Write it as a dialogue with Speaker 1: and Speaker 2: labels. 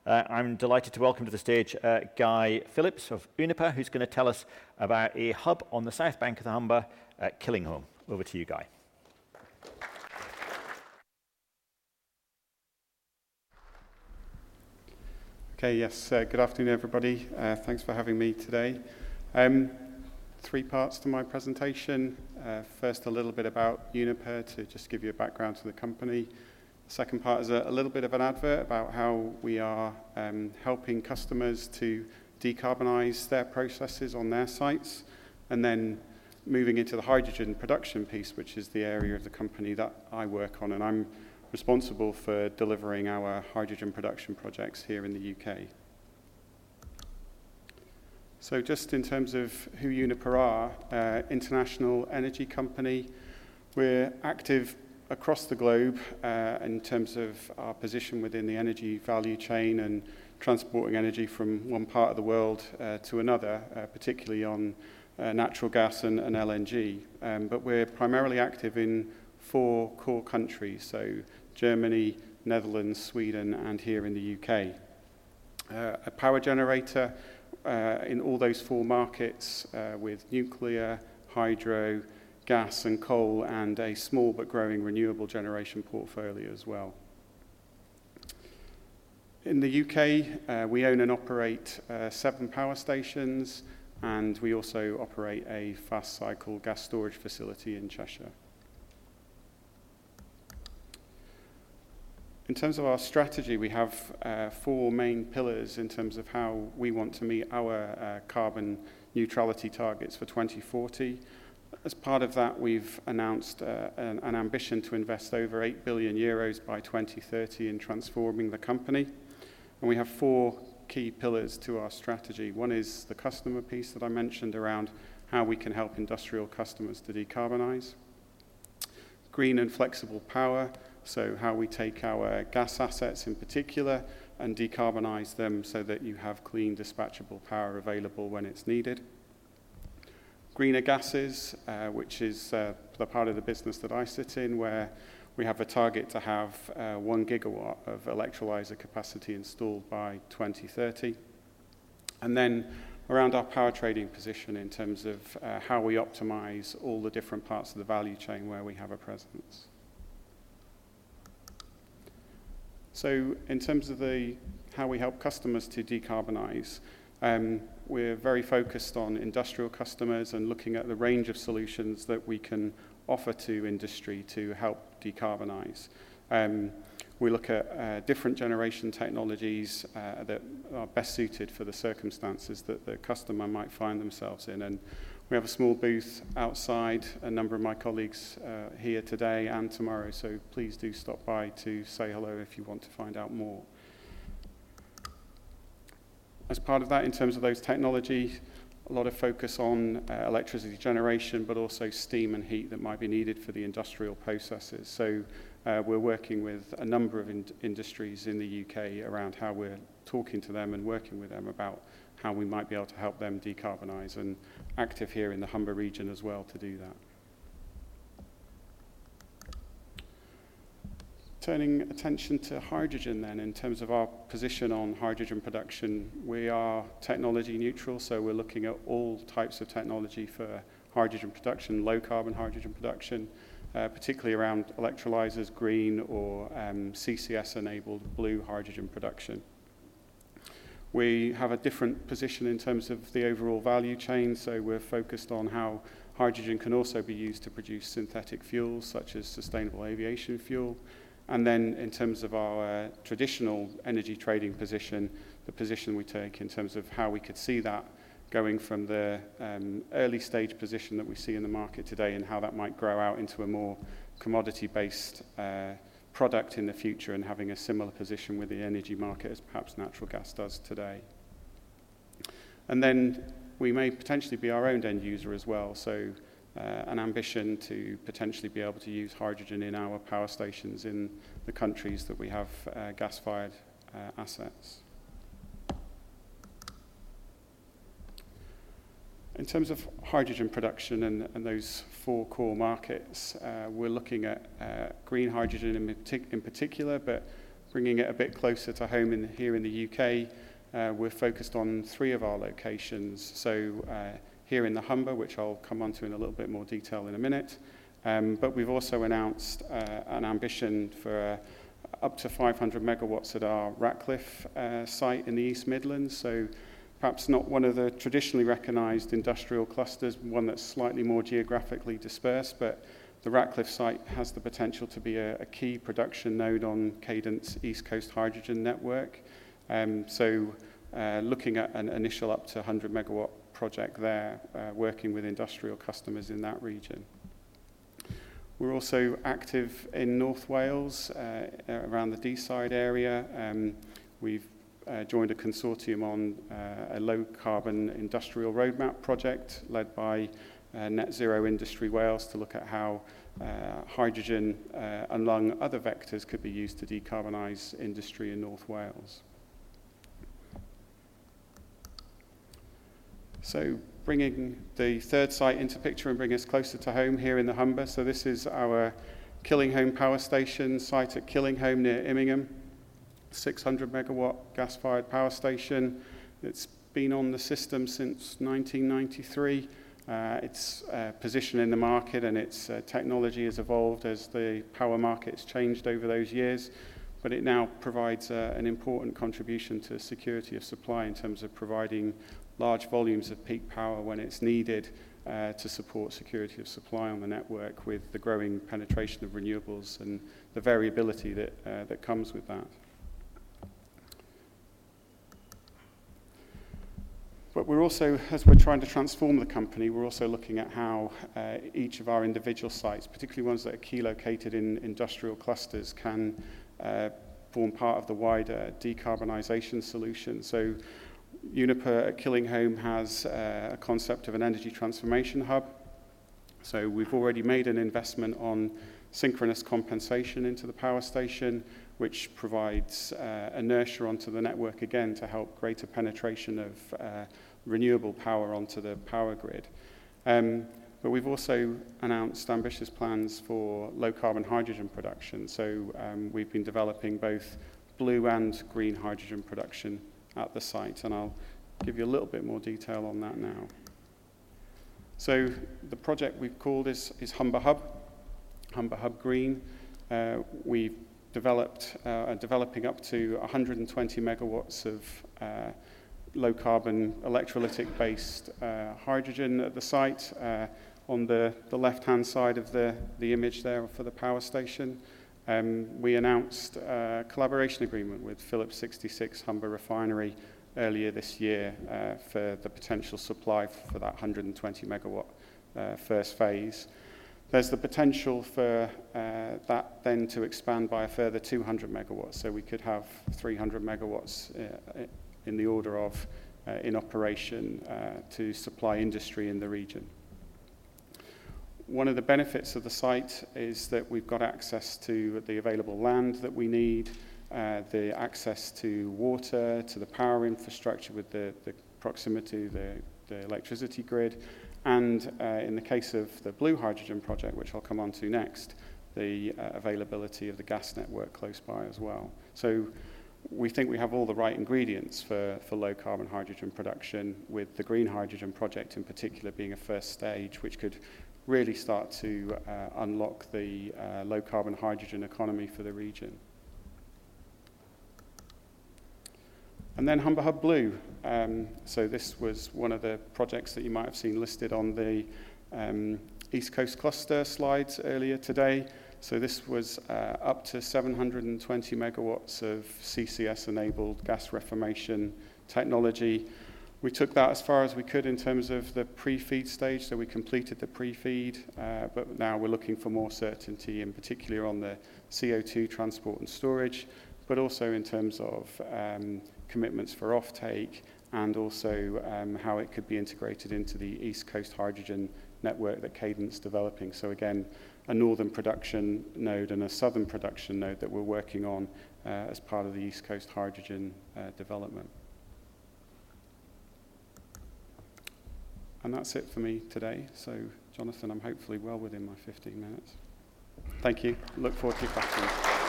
Speaker 1: I'm delighted to welcome to the stage Guy Phillips of Uniper, who's going to tell us about a hub on the south bank of the Humber at Killingholme. Over to you, Guy.
Speaker 2: Okay, yes, good afternoon, everybody. Thanks for having me today. Three parts to my presentation. First, a little bit about Uniper to just give you a background to the company. Second part is a little bit of an advert about how we are helping customers to decarbonise their processes on their sites, and then moving into the hydrogen production piece, which is the area of the company that I work on, and I'm responsible for delivering our hydrogen production projects here in the UK. So just in terms of who Uniper are, international energy company, we're active across the globe in terms of our position within the energy value chain and transporting energy from one part of the world to another, particularly on natural gas and LNG. But we're primarily active in 4 core countries, so Germany, Netherlands, Sweden, and here in the UK. A power generator in all those 4 markets with nuclear, hydro, gas and coal, and a small but growing renewable generation portfolio as well. In the UK, we own and operate 7 power stations, and we also operate a fast cycle gas storage facility in Cheshire. In terms of our strategy, we have 4 main pillars in terms of how we want to meet our carbon neutrality targets for 2040. As part of that, we've announced an ambition to invest over 8 billion euros by 2030 in transforming the company. And we have 4 key pillars to our strategy. One is the customer piece that I mentioned around how we can help industrial customers to decarbonise. Green and flexible power, so how we take our gas assets in particular and decarbonise them so that you have clean, dispatchable power available when it's needed. Greener gases, which is the part of the business that I sit in, where we have a target to have 1 gigawatt of electrolyser capacity installed by 2030. And then around our power trading position in terms of how we optimise all the different parts of the value chain where we have a presence. So in terms of how we help customers to decarbonise, we're very focused on industrial customers and looking at the range of solutions that we can offer to industry to help decarbonise. We look at different generation technologies that are best suited for the circumstances that the customer might find themselves in. And we have a small booth outside, a number of my colleagues here today and tomorrow, so please do stop by to say hello if you want to find out more. As part of that, in terms of those technologies, a lot of focus on electricity generation, but also steam and heat that might be needed for the industrial processes. So we're working with a number of industries in the UK around how we're talking to them and working with them about how we might be able to help them decarbonise, and active here in the Humber region as well to do that. Turning attention to hydrogen then, in terms of our position on hydrogen production, we are technology neutral, so we're looking at all types of technology for hydrogen production, low carbon hydrogen production, particularly around electrolysers, green or CCS enabled blue hydrogen production. We have a different position in terms of the overall value chain, so we're focused on how hydrogen can also be used to produce synthetic fuels such as sustainable aviation fuel. And then in terms of our traditional energy trading position, the position we take in terms of how we could see that going from the early stage position that we see in the market today and how that might grow out into a more commodity-based product in the future, and having a similar position with the energy market as perhaps natural gas does today. And then we may potentially be our own end user as well, so an ambition to potentially be able to use hydrogen in our power stations in the countries that we have gas-fired assets. In terms of hydrogen production and those 4 core markets, we're looking at green hydrogen in particular, but bringing it a bit closer to home here in the UK, we're focused on 3 of our locations. So here in the Humber, which I'll come on to in a little bit more detail in a minute. But we've also announced an ambition for up to 500 megawatts at our Ratcliffe site in the East Midlands. So perhaps not one of the traditionally recognised industrial clusters, one that's slightly more geographically dispersed, but the Ratcliffe site has the potential to be a key production node on Cadent's East Coast Hydrogen network. Looking at an initial up to 100 megawatt project there, working with industrial customers in that region. We're also active in North Wales, around the Deeside area. We've joined a consortium on a low-carbon industrial roadmap project led by Net Zero Industry Wales to look at how hydrogen, among other vectors, could be used to decarbonise industry in North Wales. So bringing the third site into picture and bringing us closer to home here in the Humber. So this is our Killingholme power station site at Killingholme near Immingham, 600 megawatt gas-fired power station. It's been on the system since 1993. Its position in the market and its technology has evolved as the power market's changed over those years, but it now provides an important contribution to security of supply in terms of providing large volumes of peak power when it's needed to support security of supply on the network with the growing penetration of renewables and the variability that comes with that. But we're also, as we're trying to transform the company, we're also looking at how each of our individual sites, particularly ones that are key located in industrial clusters, can form part of the wider decarbonisation solution. So Uniper at Killingholme has a concept of an energy transformation hub. So we've already made an investment on synchronous compensation into the power station, which provides inertia onto the network again to help greater penetration of renewable power onto the power grid. But we've also announced ambitious plans for low-carbon hydrogen production. So we've been developing both blue and green hydrogen production at the site, and I'll give you a little bit more detail on that now. So the project we've called is Humber Hub Green. We've developed developing up to 120 megawatts of low-carbon electrolytic-based hydrogen at the site. On the left-hand side of the image there for the power station, we announced a collaboration agreement with Phillips 66 Humber Refinery earlier this year for the potential supply for that 120 megawatt first phase. There's the potential for that then to expand by a further 200 megawatts, so we could have 300 megawatts in the order of in operation to supply industry in the region. One of the benefits of the site is that we've got access to the available land that we need, the access to water, to the power infrastructure with the proximity to the electricity grid, and in the case of the blue hydrogen project, which I'll come on to next, the availability of the gas network close by as well. So we think we have all the right ingredients for low carbon hydrogen production, with the green hydrogen project in particular being a first stage, which could really start to unlock the low carbon hydrogen economy for the region. And then Humber Hub Blue. So this was one of the projects that you might have seen listed on the East Coast Cluster slides earlier today. So this was up to 720 megawatts of CCS-enabled gas reformation technology. We took that as far as we could in terms of the pre-feed stage, so we completed the pre-feed, but now we're looking for more certainty, in particular on the CO2 transport and storage, but also in terms of commitments for offtake, and also how it could be integrated into the East Coast hydrogen network that Cadent's developing. So again, a northern production node and a southern production node that we're working on as part of the East Coast hydrogen development. And that's it for me today. So, Jonathan, I'm hopefully well within my 15 minutes. Thank you. Look forward to your questions.